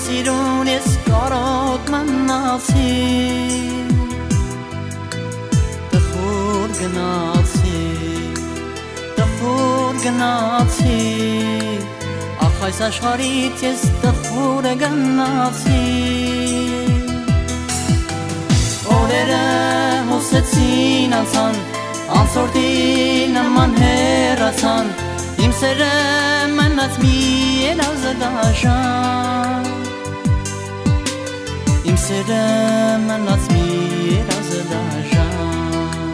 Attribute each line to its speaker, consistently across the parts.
Speaker 1: սիրուն ես կարոտ մնացի Տխուր գնացի Ախ այս աշխարհից ես տխուր գնացի Օրերը հոսեցին անցան Անցորդի նման հեռացան Իմ սերը մնաց մի երազը դաժան Իմ սերը մնաց մի երազը դաժան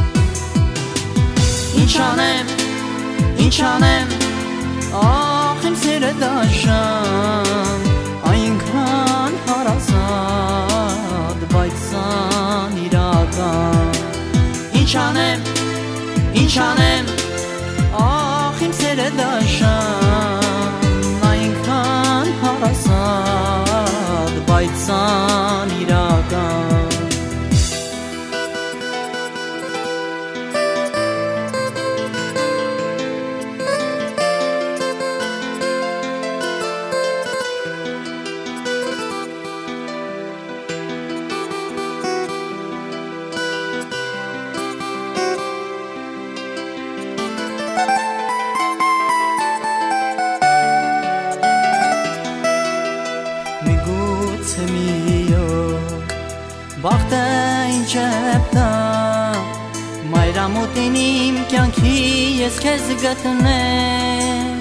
Speaker 1: Ինչ անեմ, ախ իմ սերը դաժան Այնքան հարազատ, բայց սան իրական Ինչ անեմ, ախ իմ սերը դաշան Այնքան հարազատ, բայց սան իրական Բախտը ինչ էպտա Մայրամուտին իմ կյանքի ես քեզ գտնեմ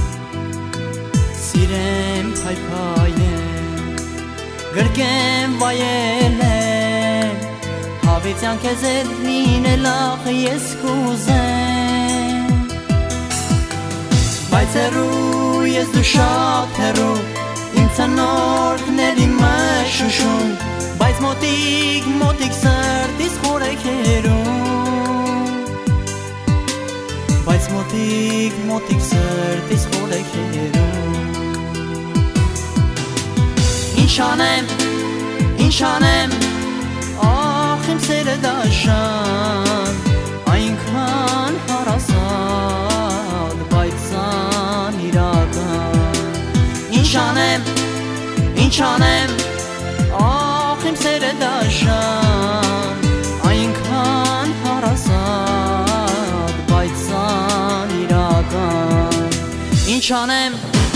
Speaker 1: Սիրեմ փայփայեմ Գրկեմ վայելեմ Հավիտյան քեզ էլ լինելախ ես կուզեմ Բայց հեռու ես դու շատ հեռու Իմ ցանորքների մշուշում Բայց մոտիկ սրտիս խոր է քերում Բայց մոտիկ սրտիս խոր է քերում Ինչ անեմ, ախ իմ սերը դաշան Այնքան հարազատ, բայց սան իրական Ինչ անեմ, ախ իմ սերը դաշան Այնքան հարազատ, բայց սան իրական Ինչ անեմ,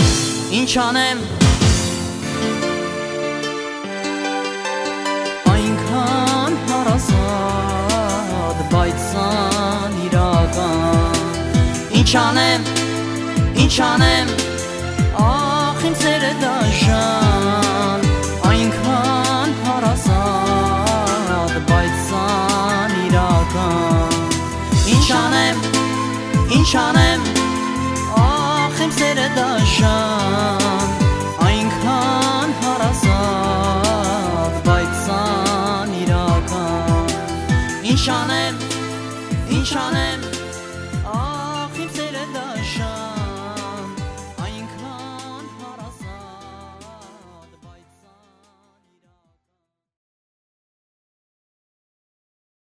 Speaker 1: Այնքան հարազատ, բայց սան իրական Ինչ անեմ, ախ իմ սերը դաշան Այնքան հարազատ, բայց սան իրական Ինչ անեմ, ախ իմ սերը դաշան Այնքան հարազատ, բայց սան իրական Ինչ անեմ